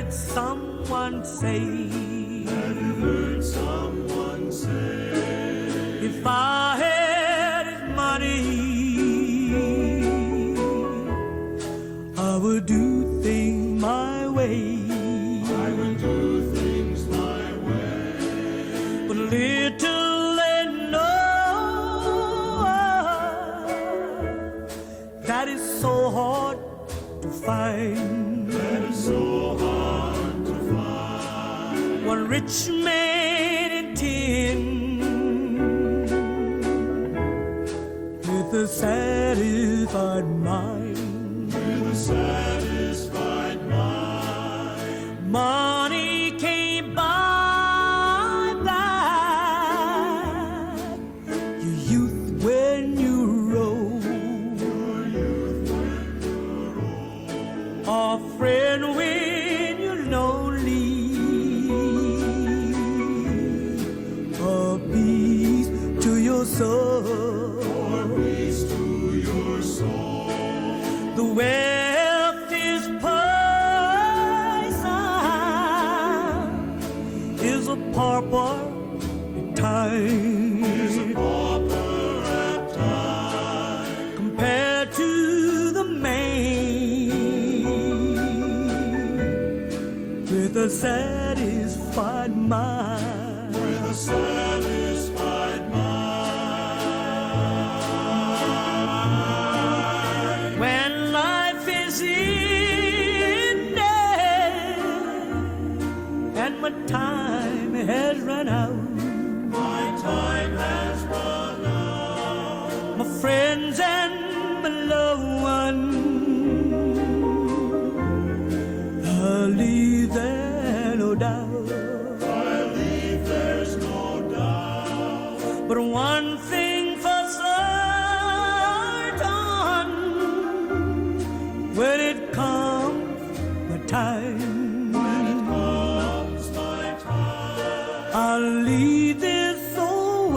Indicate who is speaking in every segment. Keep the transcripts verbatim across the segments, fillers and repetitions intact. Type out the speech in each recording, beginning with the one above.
Speaker 1: heard someone say,
Speaker 2: have you heard someone say,
Speaker 1: if I had his money, I would do things my way.
Speaker 2: I would do things my way.
Speaker 1: But little they know that is so hard to find.
Speaker 2: That is so hard to find.
Speaker 1: One rich man in ten with a satisfied mind.
Speaker 2: With a satisfied mind.
Speaker 1: Money can't buy back your youth when you're old.
Speaker 2: Your youth when you're old.
Speaker 1: A friend when you're lonely. A peace to your soul.
Speaker 2: For peace to your soul.
Speaker 1: The wealth is poison, is a pauper at time,
Speaker 2: Is a pauper at time.
Speaker 1: compared to the man with a satisfied mind.
Speaker 2: With a satisfied mind.
Speaker 1: When life is ended and my time has run out,
Speaker 2: My time has run out.
Speaker 1: my friends and my loved ones, I'll leave there no doubt.
Speaker 2: I leave, there's no doubt.
Speaker 1: But one thing for certain, when it comes my time,
Speaker 2: When it comes my time,
Speaker 1: I'll leave this old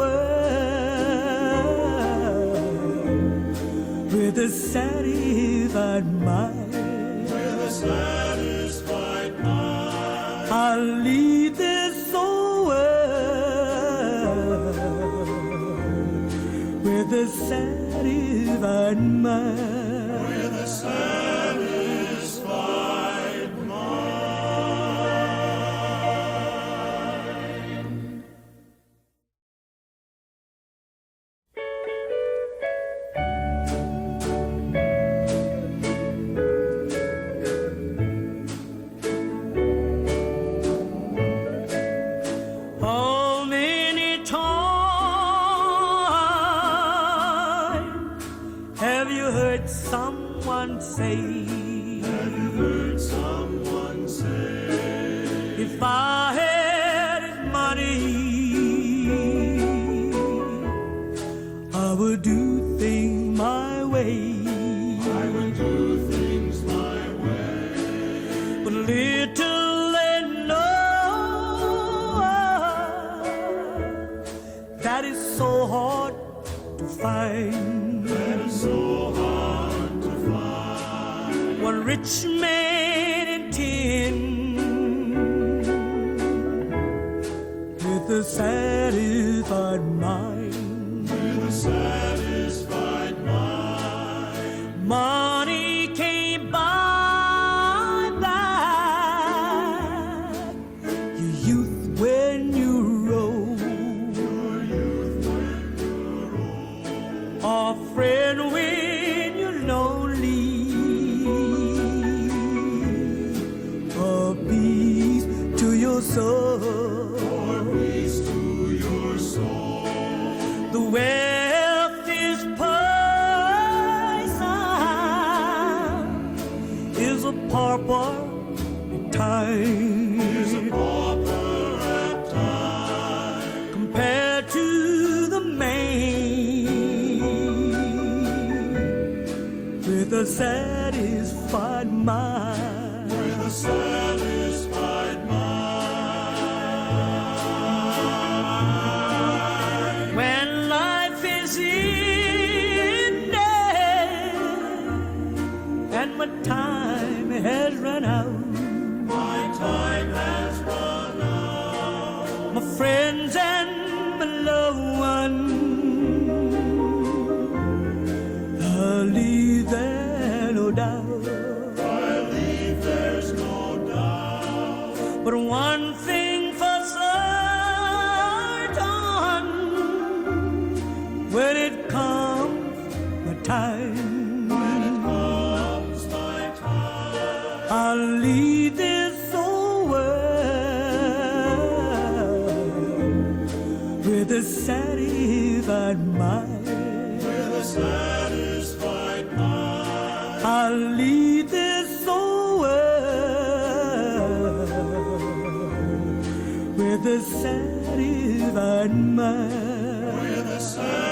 Speaker 1: world with a satisfied mind.
Speaker 2: with a satisfied mind.
Speaker 1: I'll leave this old world with a satisfied mind.
Speaker 2: With a satisfied mind.
Speaker 1: Oh, many times have you heard someone say,
Speaker 2: Have you heard someone say,
Speaker 1: if I had his money, I would do things my way.
Speaker 2: I would do things my way.
Speaker 1: But little they know that is so hard to find.
Speaker 2: That is so hard to find.
Speaker 1: One rich man in ten with a satisfied mind.
Speaker 2: With a satisfied mind.
Speaker 1: Money can't buy back your youth when you're old.
Speaker 2: Your youth when you're old.
Speaker 1: A friend when you're lonely. A peace to your soul.
Speaker 2: For peace to your soul.
Speaker 1: The wealth is poison, is a pauper at time,
Speaker 2: Is a pauper at time.
Speaker 1: compared to the man with a satisfied mind.
Speaker 2: With a satisfied mind.
Speaker 1: When life is ended and my time has run out,
Speaker 2: My time has run out.
Speaker 1: My friends and my loved ones, I'll leave there no doubt.
Speaker 2: I leave, there's no doubt.
Speaker 1: But one thing for certain, when it comes my time,
Speaker 2: When it comes my time,
Speaker 1: I'll leave this old world with a satisfied mind.
Speaker 2: with a satisfied mind.
Speaker 1: I'll leave this old world with a satisfied mind.
Speaker 2: With a satisfied